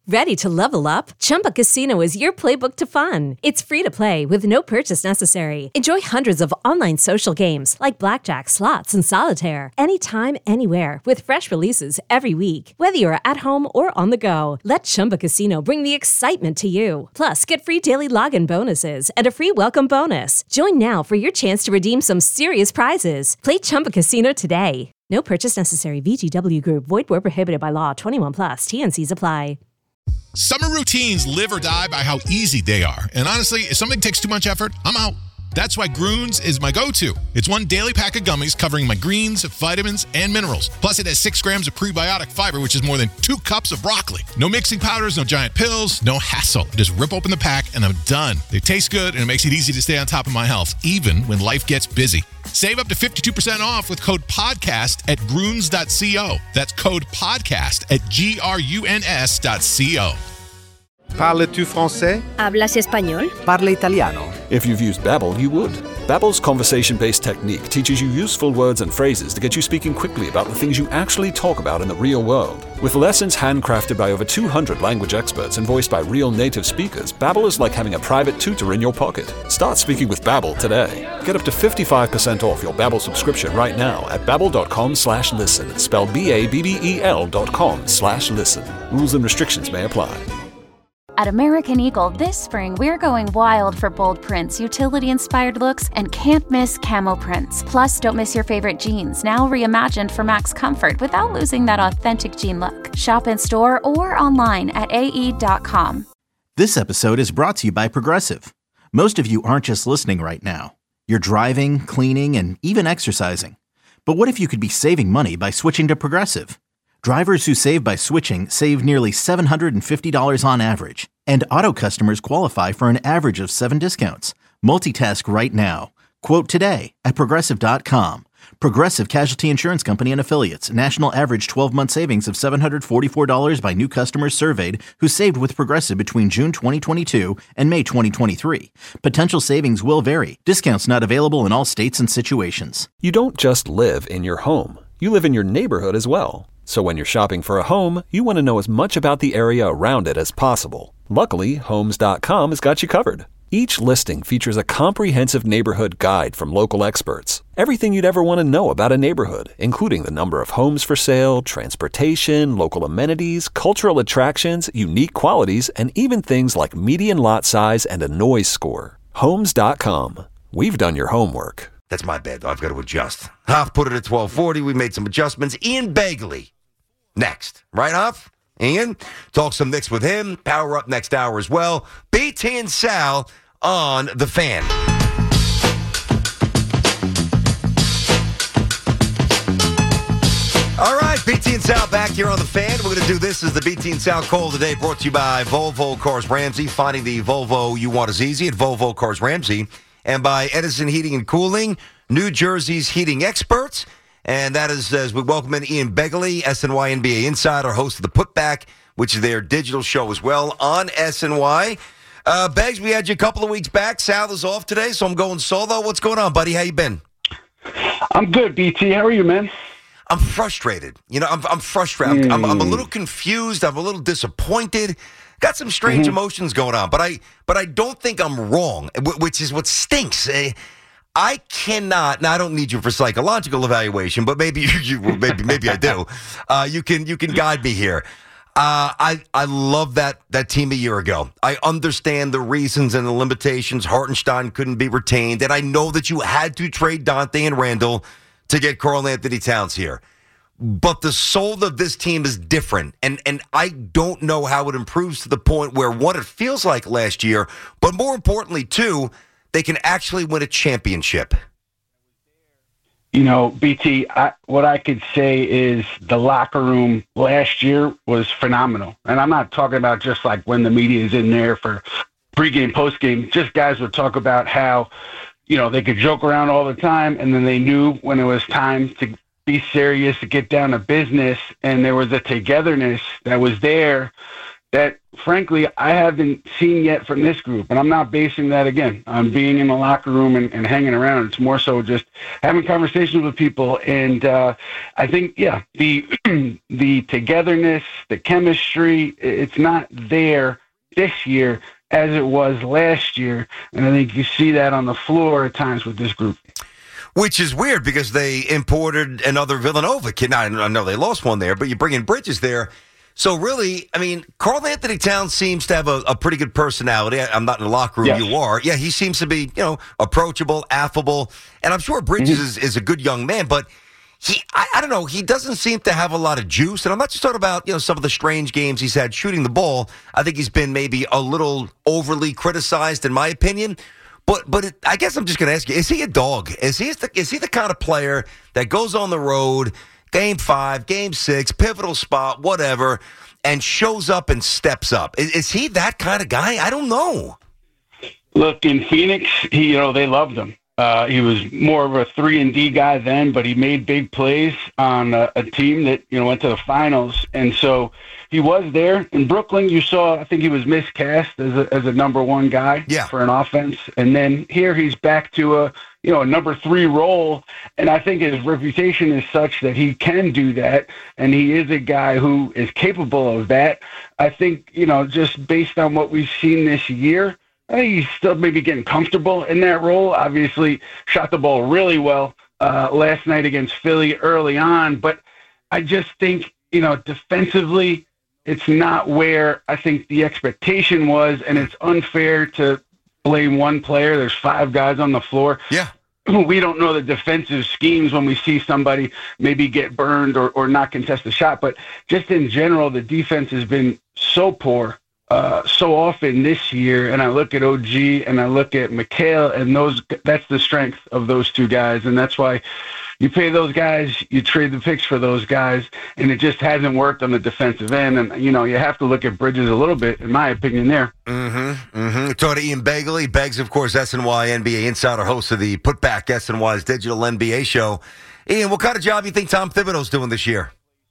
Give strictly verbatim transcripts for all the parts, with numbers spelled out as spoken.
Ready to level up? Chumba Casino is your playbook to fun. It's free to play with no purchase necessary. Enjoy hundreds of online social games like blackjack, slots, and solitaire anytime, anywhere with fresh releases every week. Whether you're at home or on the go, let Chumba Casino bring the excitement to you. Plus, get free daily login bonuses and a free welcome bonus. Join now for your chance to redeem some serious prizes. Play Chumba Casino today. No purchase necessary. V G W Group. Void where prohibited by law. twenty-one plus. T N Cs apply. Summer routines live or die by how easy they are. And honestly, if something takes too much effort, I'm out. That's why Groones is my go-to. It's one daily pack of gummies covering my greens, vitamins, and minerals. Plus, it has six grams of prebiotic fiber, which is more than two cups of broccoli. No mixing powders, no giant pills, no hassle. Just rip open the pack, and I'm done. They taste good, and it makes it easy to stay on top of my health, even when life gets busy. Save up to fifty-two percent off with code podcast at groones dot co. That's code podcast at G R U N S dot co. Parles-tu français? ¿Hablas español? Parle italiano. If you've used Babbel, you would. Babbel's conversation-based technique teaches you useful words and phrases to get you speaking quickly about the things you actually talk about in the real world. With lessons handcrafted by over two hundred language experts and voiced by real native speakers, Babbel is like having a private tutor in your pocket. Start speaking with Babbel today. Get up to fifty-five percent off your Babbel subscription right now at babbel.com slash listen. Spelled B A B B E L dot com slash listen. Rules and restrictions may apply. At American Eagle, this spring, we're going wild for bold prints, utility-inspired looks, and can't-miss camo prints. Plus, don't miss your favorite jeans, now reimagined for max comfort without losing that authentic jean look. Shop in-store or online at A E dot com. This episode is brought to you by Progressive. Most of you aren't just listening right now. You're driving, cleaning, and even exercising. But what if you could be saving money by switching to Progressive? Drivers who save by switching save nearly seven hundred fifty dollars on average, and auto customers qualify for an average of seven discounts. Multitask right now. Quote today at Progressive dot com. Progressive Casualty Insurance Company and Affiliates. National average twelve-month savings of seven hundred forty-four dollars by new customers surveyed who saved with Progressive between June twenty twenty-two and May twenty twenty-three. Potential savings will vary. Discounts not available in all states and situations. You don't just live in your home. You live in your neighborhood as well. So when you're shopping for a home, you want to know as much about the area around it as possible. Luckily, Homes dot com has got you covered. Each listing features a comprehensive neighborhood guide from local experts. Everything you'd ever want to know about a neighborhood, including the number of homes for sale, transportation, local amenities, cultural attractions, unique qualities, and even things like median lot size and a noise score. Homes dot com. We've done your homework. That's my bad, though. I've got to adjust. Hoff put it at twelve forty. We made some adjustments. Ian Begley. Next. Right, Hoff? Ian? Talk some Knicks with him. Power up next hour as well. B T and Sal on The Fan. All right, B T and Sal back here on The Fan. We're going to do this as the B T and Sal call today, brought to you by Volvo Cars Ramsey. Finding the Volvo you want is easy at Volvo Cars Ramsey. And by Edison Heating and Cooling, New Jersey's heating experts. And that is as we welcome in Ian Begley, S N Y N B A Insider, host of The Putback, which is their digital show as well on S N Y. Uh, Beggs, we had you a couple of weeks back. Sal is off today, so I'm going solo. What's going on, buddy? How you been? I'm good, B T. How are you, man? I'm frustrated. You know, I'm, I'm frustrated. Mm. I'm, I'm, I'm a little confused. I'm a little disappointed. Got some strange mm-hmm. emotions going on, but I but I don't think I'm wrong, which is what stinks. I cannot. Now I don't need you for psychological evaluation, but maybe you, you maybe maybe I do. Uh, you can you can guide me here. Uh, I I love that that team a year ago. I understand the reasons and the limitations. Hartenstein couldn't be retained, and I know that you had to trade Dante and Randall to get Karl Anthony Towns here. But the soul of this team is different, and and I don't know how it improves to the point where, one, it feels like last year, but more importantly, two, they can actually win a championship. You know, B T, I, what I could say is the locker room last year was phenomenal. And I'm not talking about just like when the media is in there for pregame, postgame. Just guys would talk about how, you know, they could joke around all the time, and then they knew when it was time to be serious, to get down to business, and there was a togetherness that was there that, frankly, I haven't seen yet from this group. And I'm not basing that, again, on being in the locker room and, and hanging around. It's more so just having conversations with people. And uh, I think, yeah, the the togetherness, the chemistry, it's not there this year as it was last year. And I think you see that on the floor at times with this group. Which is weird because they imported another Villanova kid. Now, I know they lost one there, but you bring in Bridges there. So really, I mean, Karl Anthony Towns seems to have a, a pretty good personality. I, I'm not in the locker room. Yes. You are. Yeah, he seems to be, you know, approachable, affable. And I'm sure Bridges mm-hmm. is, is a good young man, but he, I, I don't know, he doesn't seem to have a lot of juice. And I'm not just talking about, you know, some of the strange games he's had shooting the ball. I think he's been maybe a little overly criticized, in my opinion. But but it, I guess I'm just going to ask you, is he a dog? Is he the, is he the kind of player that goes on the road, game five, game six, pivotal spot, whatever, and shows up and steps up? Is, is he that kind of guy? I don't know. Look, in Phoenix, he, you know, they loved him. Uh, he was more of a three and D guy then, but he made big plays on a, a team that, you know, went to the finals. And so he was there. In Brooklyn, you saw, I think he was miscast as a, as a number one guy yeah. for an offense. And then here he's back to a, you know, a number three role. And I think his reputation is such that he can do that. And he is a guy who is capable of that. I think, you know, just based on what we've seen this year, I think he's still maybe getting comfortable in that role. Obviously, shot the ball really well uh, last night against Philly early on. But I just think, you know, defensively, it's not where I think the expectation was, and it's unfair to blame one player. There's five guys on the floor. Yeah. We don't know the defensive schemes when we see somebody maybe get burned or, or not contest the shot. But just in general, the defense has been so poor. Uh, so often this year, and I look at O G and I look at Mikal, and those that's the strength of those two guys, and that's why you pay those guys, you trade the picks for those guys, and it just hasn't worked on the defensive end. And, you know, you have to look at Bridges a little bit, in my opinion, there. Mm-hmm, mm-hmm. Talking to Ian Begley. Beggs, of course, S N Y N B A insider, host of the Putback S N Y's digital N B A show. Ian, what kind of job do you think Tom Thibodeau's doing this year?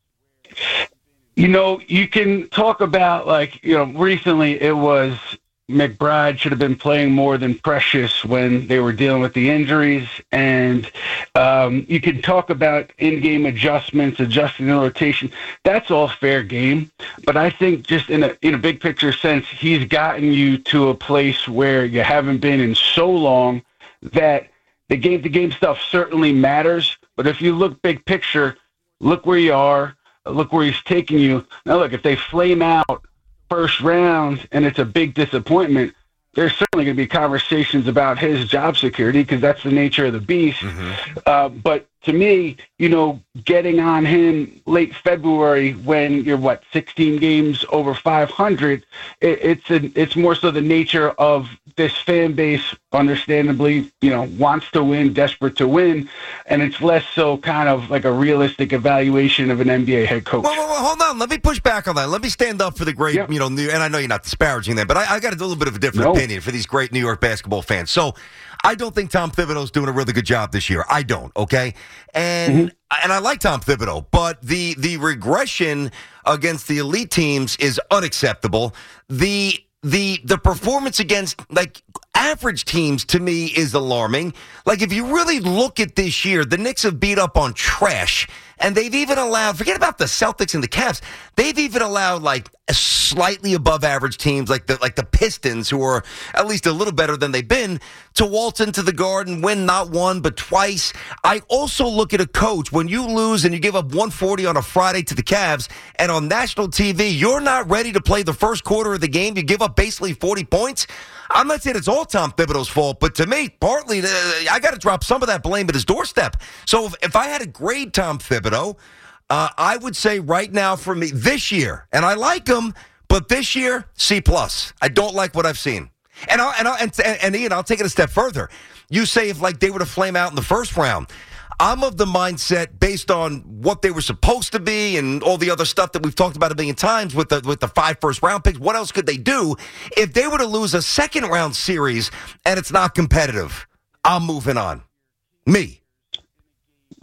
You know, you can talk about, like, you know, recently it was McBride should have been playing more than Precious when they were dealing with the injuries. And um, you can talk about in-game adjustments, adjusting the rotation. That's all fair game. But I think just in a, in a big picture sense, he's gotten you to a place where you haven't been in so long that the game-to-game stuff certainly matters. But if you look big picture, look where you are. Look where he's taking you. Now, look, if they flame out first round and it's a big disappointment, there's certainly going to be conversations about his job security because that's the nature of the beast. Mm-hmm. Uh, but to me, you know, getting on him late February when you're, what, sixteen games over five hundred, it, it's a, it's more so the nature of this fan base, understandably, you know, wants to win, desperate to win, and it's less so kind of like a realistic evaluation of an N B A head coach. Well, well, well hold on. Let me push back on that. Let me stand up for the great, yep. you know, New, and I know you're not disparaging them, but I, I got a little bit of a different no. opinion for these great New York basketball fans. So I don't think Tom Thibodeau's doing a really good job this year. I don't, okay? And mm-hmm. and I like Tom Thibodeau, but the the regression against the elite teams is unacceptable. The the the performance against, like, average teams, to me, is alarming. Like, if you really look at this year, the Knicks have beat up on trash, and they've even allowed, forget about the Celtics and the Cavs, they've even allowed, like, a slightly above average teams like the like the Pistons, who are at least a little better than they've been, to waltz into the Garden, win not one but twice. I also look at a coach, when you lose and you give up one forty on a Friday to the Cavs, and on national T V, you're not ready to play the first quarter of the game, you give up basically forty points. I'm not saying it's all Tom Thibodeau's fault, but to me, partly, uh, I got to drop some of that blame at his doorstep. So if, if I had to grade Tom Thibodeau, uh, I would say right now for me, this year, and I like him, but this year, C plus. I don't like what I've seen. And I'll, and, I'll, and, and, and Ian, I'll take it a step further. You say if, like, they were to flame out in the first round, I'm of the mindset, based on what they were supposed to be and all the other stuff that we've talked about a million times with the with the five first round picks, what else could they do? If they were to lose a second round series and it's not competitive, I'm moving on. Me.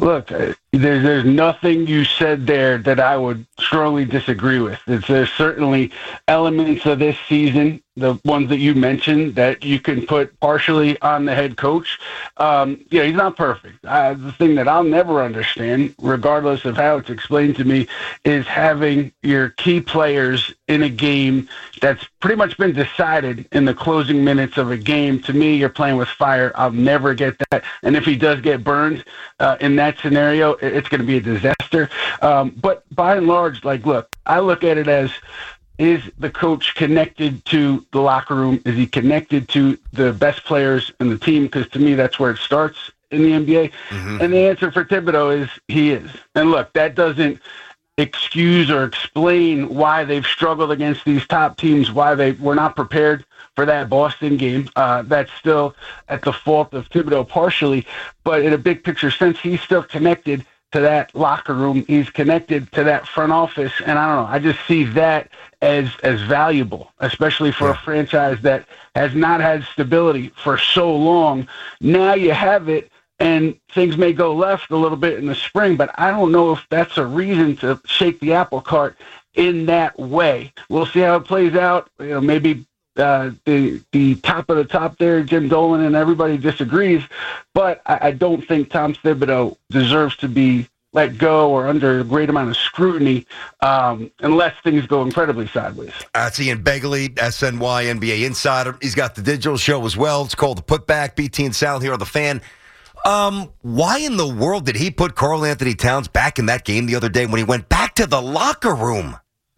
Look, uh, there's, there's nothing you said there that I would strongly disagree with. It's, there's certainly elements of this season, the ones that you mentioned, that you can put partially on the head coach. Um, yeah, he's not perfect. Uh, the thing that I'll never understand, regardless of how it's explained to me, is having your key players in a game that's pretty much been decided in the closing minutes of a game. To me, you're playing with fire. I'll never get that. And if he does get burned uh, in that scenario, it's going to be a disaster. Um, but by and large, like, look, I look at it as, is the coach connected to the locker room? Is he connected to the best players in the team? Because to me, that's where it starts in the N B A. Mm-hmm. And the answer for Thibodeau is he is. And look, that doesn't excuse or explain why they've struggled against these top teams, why they were not prepared for that Boston game. Uh, that's still at the fault of Thibodeau partially. But in a big picture sense, he's still connected to that locker room. He's connected to that front office. And I don't know, I just see that as as valuable, especially for yeah. a franchise that has not had stability for so long. Now you have it, and things may go left a little bit in the spring, but I don't know if that's a reason to shake the apple cart in that way. We'll see how it plays out. You know, maybe uh, the the top of the top there, Jim Dolan and everybody disagrees, but I, I don't think Tom Thibodeau deserves to be let go or under a great amount of scrutiny um, unless things go incredibly sideways. That's Ian Begley, S N Y N B A Insider. He's got the digital show as well. It's called The Putback. B T and Sal here on The Fan. Um, why in the world did he put Karl Anthony Towns back in that game the other day when he went back to the locker room?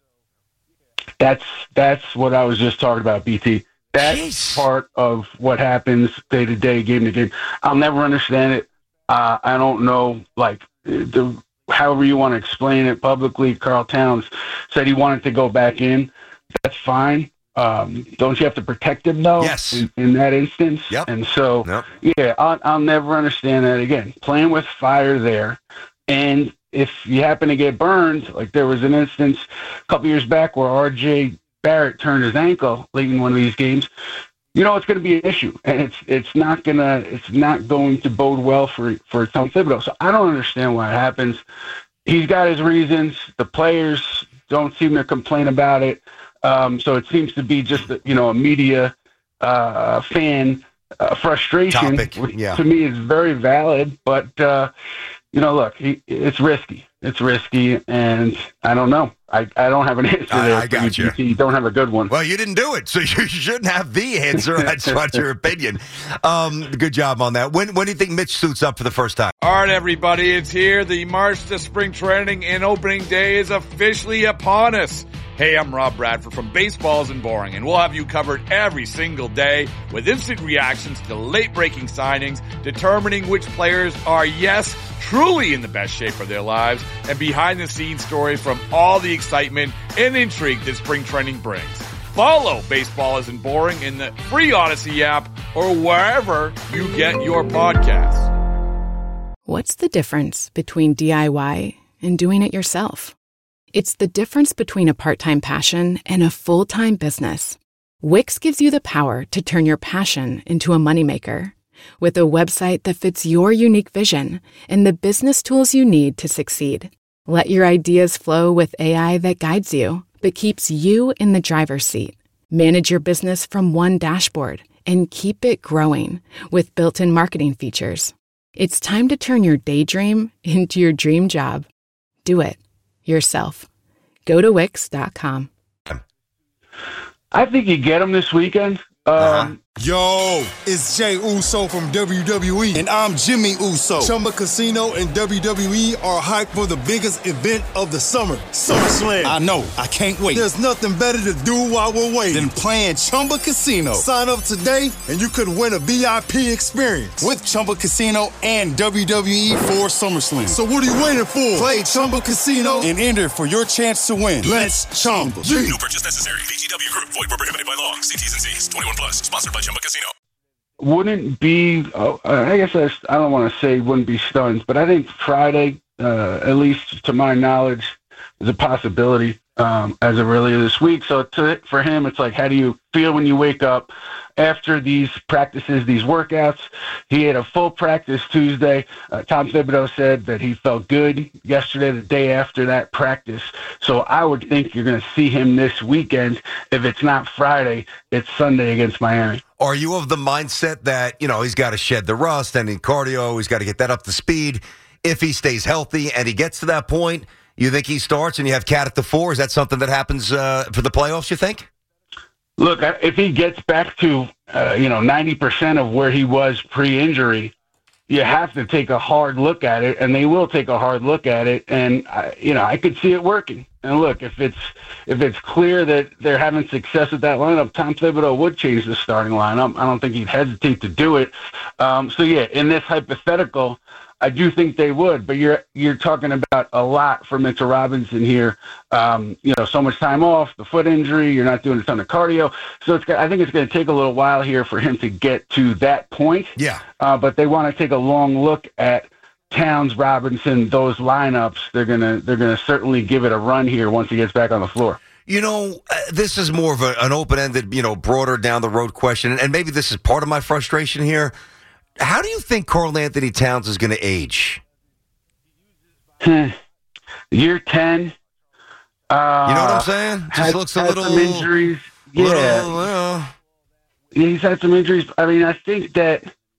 That's that's what I was just talking about, B T. That's Jeez. part of what happens day to day, game to game. I'll never understand it. Uh, I don't know, like, the however you want to explain it publicly. Karl Towns said he wanted to go back in. That's fine. Um, don't you have to protect him, though? Yes. In, in that instance? Yep. And so, yep. yeah, I'll, I'll never understand that again. Playing with fire there. And if you happen to get burned, like there was an instance a couple years back where R J Barrett turned his ankle late in one of these games, you know it's going to be an issue, and it's it's not gonna it's not going to bode well for for Tom Thibodeau. So I don't understand why it happens. He's got his reasons. The players don't seem to complain about it. Um, so it seems to be just a, you know a media uh, fan uh, frustration, Topic. which yeah. to me is very valid. But uh, you know, look, he, it's risky. It's risky, and I don't know. I, I don't have an answer I, there. I got you. You don't have a good one. Well, you didn't do it, so you shouldn't have the answer. That's not your opinion. Um, good job on that. When when do you think Mitch suits up for the first time? All right, everybody, it's here. The March to Spring Training and Opening Day is officially upon us. Hey, I'm Rob Bradford from Baseball Isn't Boring, and we'll have you covered every single day with instant reactions to late-breaking signings, determining which players are, yes, truly in the best shape of their lives, and behind-the-scenes stories from all the excitement and intrigue that spring training brings. Follow Baseball Isn't Boring in the free Odyssey app or wherever you get your podcasts. What's the difference between D I Y and doing it yourself? It's the difference between a part-time passion and a full-time business. Wix gives you the power to turn your passion into a moneymaker. With a website that fits your unique vision and the business tools you need to succeed. Let your ideas flow with A I that guides you, but keeps you in the driver's seat. Manage your business from one dashboard and keep it growing with built-in marketing features. It's time to turn your daydream into your dream job. Do it yourself. Go to Wix dot com. I think you get them this weekend. Um, uh-huh. Yo, it's Jay Uso from W W E, and I'm Jimmy Uso. Chumba Casino and W W E are hyped for the biggest event of the summer, SummerSlam. I know, I can't wait. There's nothing better to do while we're waiting than playing Chumba Casino. Sign up today, and you could win a V I P experience with Chumba Casino and W W E for SummerSlam. So what are you waiting for? Play Chumba Casino and enter for your chance to win. Let's Chumba. No purchase necessary. V G W Group. Void where prohibited by law. See T's and C's. twenty-one plus. Sponsored by Chumba Casino. Wouldn't be, oh, I guess I, I don't want to say wouldn't be stunned, but I think Friday, uh, at least to my knowledge, is a possibility um, as of earlier this week. So to, for him, it's like, how do you feel when you wake up after these practices, these workouts? He had a full practice Tuesday. Uh, Tom Thibodeau said that he felt good yesterday, the day after that practice. So I would think you're going to see him this weekend. If it's not Friday, it's Sunday against Miami. Are you of the mindset that, you know, he's got to shed the rust and in cardio, he's got to get that up to speed? If he stays healthy and he gets to that point, you think he starts and you have Cat at the four? Is that something that happens uh, for the playoffs, you think? Look, if he gets back to, uh, you know, ninety percent of where he was pre-injury, you have to take a hard look at it, and they will take a hard look at it. And, I, you know, I could see it working. And look, if it's if it's clear that they're having success with that lineup, Tom Thibodeau would change the starting lineup. I don't think he'd hesitate to do it. Um, so, yeah, in this hypothetical, I do think they would, but you're you're talking about a lot for Mitchell Robinson here. Um, you know, so much time off, the foot injury, you're not doing a ton of cardio. So it's I think it's going to take a little while here for him to get to that point. Yeah. Uh, but they want to take a long look at Towns, Robinson, those lineups. They're gonna they're gonna certainly give it a run here once he gets back on the floor. You know, uh, this is more of a, an open-ended, you know, broader down the road question, and maybe this is part of my frustration here. How do you think Karl Anthony Towns is going to age? Year ten. Uh, you know what I'm saying? Just had, looks a had little some injuries. Yeah. Little, well. yeah, he's had some injuries. I mean, I think that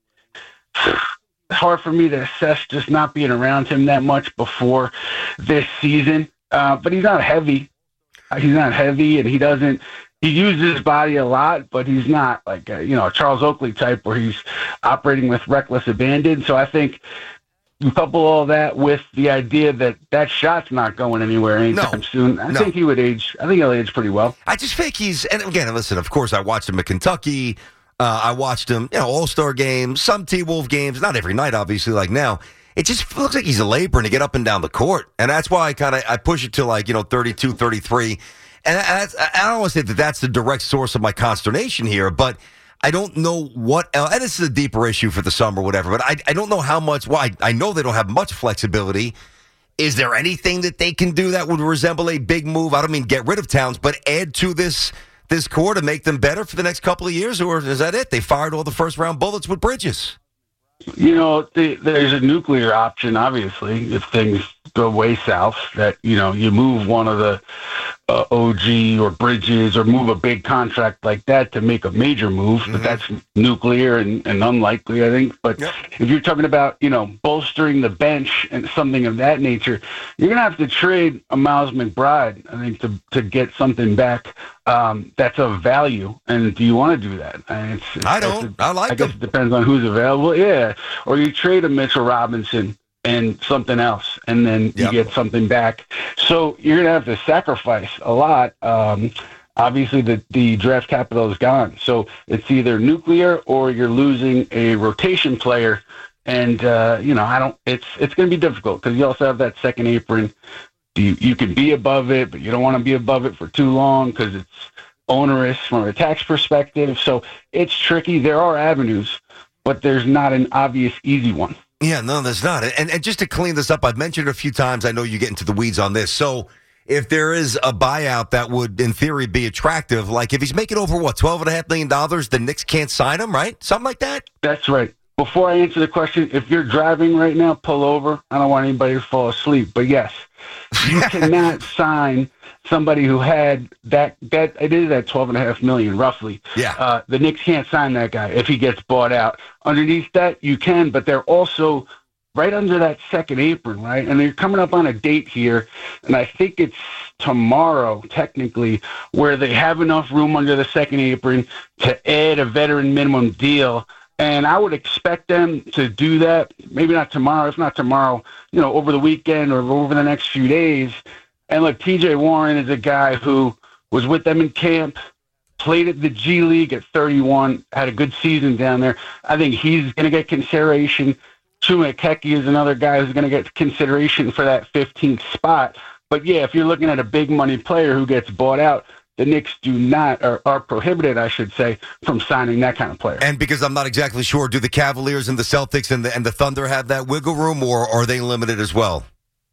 it's hard for me to assess just not being around him that much before this season. Uh, but he's not heavy. He's not heavy, and he doesn't. He uses his body a lot, but he's not like a, you know, a Charles Oakley type where he's operating with reckless abandon. So I think you couple all that with the idea that that shot's not going anywhere anytime no, soon. I no. think he would age. I think he'll age pretty well. I just think he's, and again, listen, of course, I watched him at Kentucky. Uh, I watched him, you know, All-Star games, some T-Wolf games, not every night, obviously, like now. It just looks like he's laboring to get up and down the court. And that's why I kind of, I push it to like, you know, thirty-two, thirty-three. And I, I don't want to say that that's the direct source of my consternation here, but I don't know what else, and this is a deeper issue for the summer or whatever, but I, I don't know how much, well, I, I know they don't have much flexibility. Is there anything that they can do that would resemble a big move? I don't mean get rid of Towns, but add to this this core to make them better for the next couple of years, or is that it? They fired all the first-round bullets with Bridges. You know, the, there's a nuclear option, obviously, if things go way south, that, you know, you move one of the uh, O G or Bridges or move a big contract like that to make a major move. Mm-hmm. But that's nuclear and, and unlikely, I think. But yep. if you're talking about, you know, bolstering the bench and something of that nature, you're going to have to trade a Miles McBride, I think, to, to get something back um, that's of value. And do you want to do that? I, mean, it's, it's, I don't. A, I like I guess them. It depends on who's available. Yeah. Or you trade a Mitchell Robinson and something else, and then you yep. get something back. So you're going to have to sacrifice a lot. Um, obviously, the, the draft capital is gone. So it's either nuclear or you're losing a rotation player. And, uh, you know, I don't, it's, it's going to be difficult because you also have that second apron. You, you can be above it, but you don't want to be above it for too long because it's onerous from a tax perspective. So it's tricky. There are avenues, but there's not an obvious easy one. Yeah, no, there's not. And and just to clean this up, I've mentioned it a few times. I know you get into the weeds on this. So if there is a buyout that would, in theory, be attractive, like if he's making over, what, twelve point five million dollars, the Knicks can't sign him, right? Something like that? That's right. Before I answer the question, if you're driving right now, pull over. I don't want anybody to fall asleep. But yes, you cannot sign somebody who had that, that it is at twelve and a half million, roughly. Yeah. Uh, the Knicks can't sign that guy if he gets bought out. Underneath that, you can, but they're also right under that second apron, right? And they're coming up on a date here, and I think it's tomorrow, technically, where they have enough room under the second apron to add a veteran minimum deal. And I would expect them to do that, maybe not tomorrow, if not tomorrow, you know, over the weekend or over the next few days. And look, T J Warren is a guy who was with them in camp, played at the G League at thirty-one, had a good season down there. I think he's going to get consideration. Chuma Akeki is another guy who's going to get consideration for that fifteenth spot. But, yeah, if you're looking at a big money player who gets bought out, the Knicks do not, or are prohibited, I should say, from signing that kind of player. And because I'm not exactly sure, do the Cavaliers and the Celtics and the and the Thunder have that wiggle room, or are they limited as well?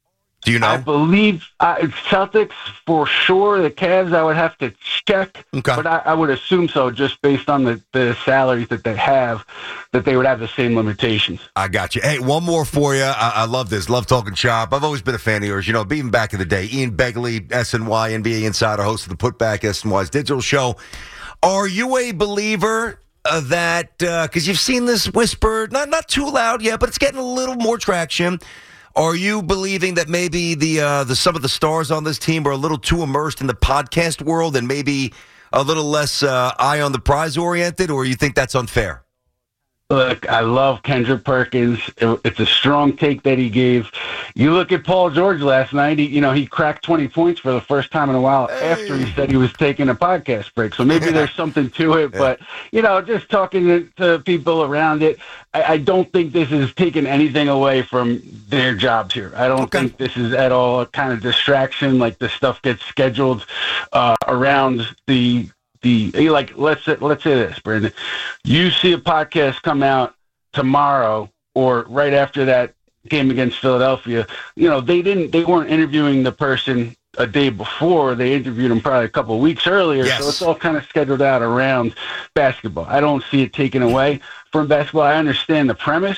Do you know? I believe uh, Celtics for sure. The Cavs, I would have to check, okay. but I, I would assume so, just based on the, the salaries that they have, that they would have the same limitations. I got you. Hey, one more for you. I, I love this. Love talking shop. I've always been a fan of yours. You know, even back in the day, Ian Begley, S N Y, N B A Insider, host of the Putback, S N Y's digital show. Are you a believer uh, that, because uh, you've seen this whispered, not, not too loud yet, but it's getting a little more traction. Are you believing that maybe the uh, the some of the stars on this team are a little too immersed in the podcast world and maybe a little less uh, eye on the prize oriented, or you think that's unfair? Look, I love Kendrick Perkins. It, it's a strong take that he gave. You look at Paul George last night. He, you know, he cracked twenty points for the first time in a while hey. after he said he was taking a podcast break. So maybe there's something to it. Yeah. But, you know, just talking to, to people around it, I, I don't think this is taking anything away from their jobs here. I don't okay. think this is at all a kind of distraction, like the stuff gets scheduled uh, around the The, like let's let's say this, Brandon. You see a podcast come out tomorrow or right after that game against Philadelphia. You know they didn't they weren't interviewing the person a day before. They interviewed him probably a couple of weeks earlier. Yes. So it's all kind of scheduled out around basketball. I don't see it taken away from basketball. I understand the premise.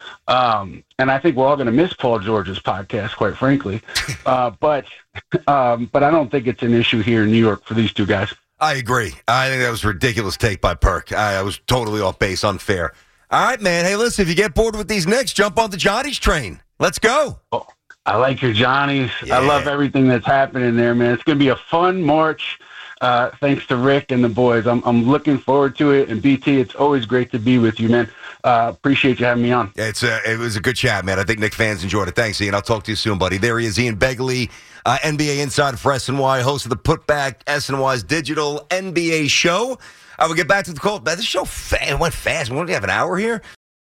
Um, and I think we're all going to miss Paul George's podcast, quite frankly. Uh, but um, but I don't think it's an issue here in New York for these two guys. I agree. I think that was a ridiculous take by Perk. I, I was totally off base, unfair. All right, man. Hey, listen, if you get bored with these Knicks, jump on the Johnny's train. Let's go. Oh, I like your Johnnies. Yeah. I love everything that's happening there, man. It's going to be a fun March. Uh, thanks to Rick and the boys. I'm I'm looking forward to it. And B T, it's always great to be with you, man. Uh, appreciate you having me on. It's a, it was a good chat, man. I think Knicks fans enjoyed it. Thanks, Ian. I'll talk to you soon, buddy. There he is, Ian Begley, uh, N B A Insider for S N Y, host of the Putback, S N Y's digital N B A show. I will get back to the call. This show fa- went fast. We only have an hour here.